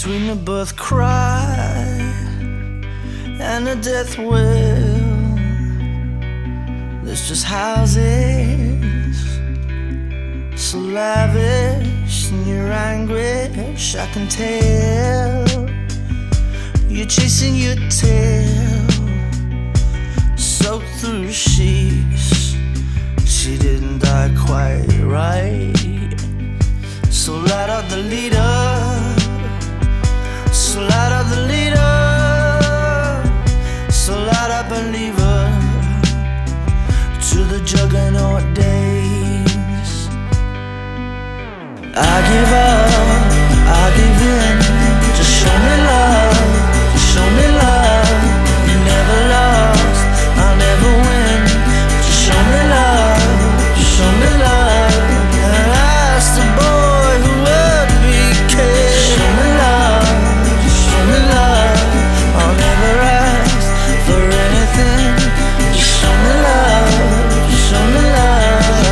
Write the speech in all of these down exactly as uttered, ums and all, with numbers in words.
Between the birth cry and the death wail, there's just houses so lavish in your anguish. I can tell you're chasing your tail, soaked through sheets. She didn't die quite right. So light up the leader, so light up the leader, so light up and leave her to the juggernaut days. I give up, I give in. Just show me love, just show me love. You never lost, I'll never win. Just show me love, just show me love. And I asked the boy who would be king. Just show me love, just show me love. I'll never ask for anything. Just show me love, just show me love.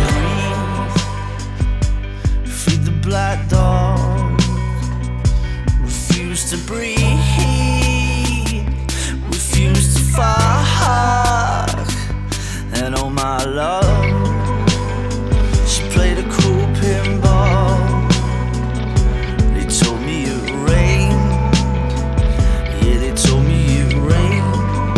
Feed the black dog, refuse to breathe, refuse to fuck. And oh my love, she played a cool pinball. They told me it rained, yeah, they told me it rained.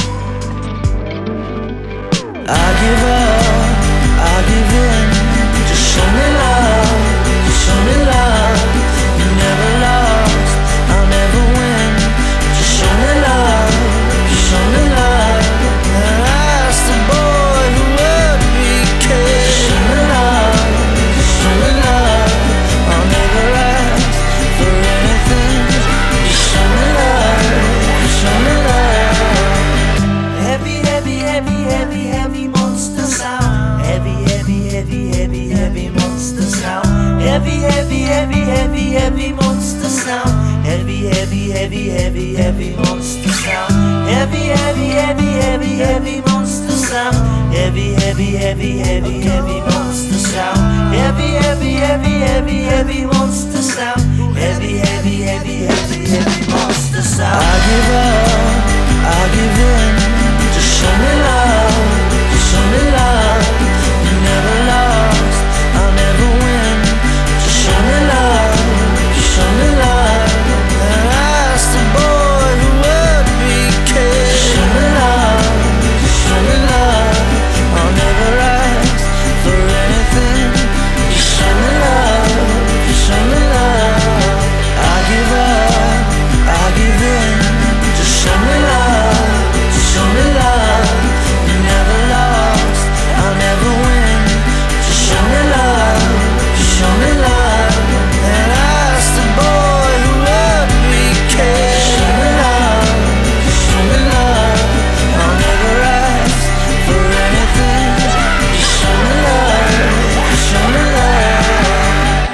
I give up, I give in. Just show me love, just show me love. You never lost, I'll never win. Just show me love, just show me love. And I asked the boy who would be king. Just show me love, just show me love. I'll never ask for anything. Just show me love, just show me love. Heavy, heavy, heavy, heavy, heavy monster sound. Heavy, heavy, heavy, heavy, heavy monster sound. Heavy, heavy, heavy, heavy, heavy monster sound. Heavy, heavy, heavy, heavy, heavy monster sound. Heavy, heavy, heavy, heavy, heavy monster sound. Heavy, heavy, heavy, heavy, heavy monster sound. Heavy, heavy, heavy, heavy, heavy monster sound. Heavy, heavy, heavy, heavy, heavy monster sound. I give up, I give in. Just show me love, just show me love. You never lost, I'll never win. Just show me love, just show me love. And I asked the boy who would be king. Just show me love, just show me love. I'll never ask for anything. Just show me love, just show me love. I give up, I give in. Just show me love, just show me love. You never lost, I'll never win. Just show me love, just show me love. And I asked the boy who would be king. Just show me love, just show me love. I'll never ask for anything. Just show me love, just show me love.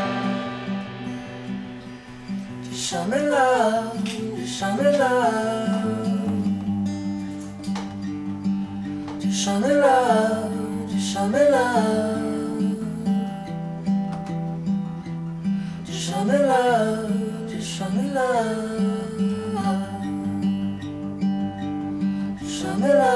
Just show me love, just show me love. Just show me love, just show me love. Just show me love, just show me love. Just show me love.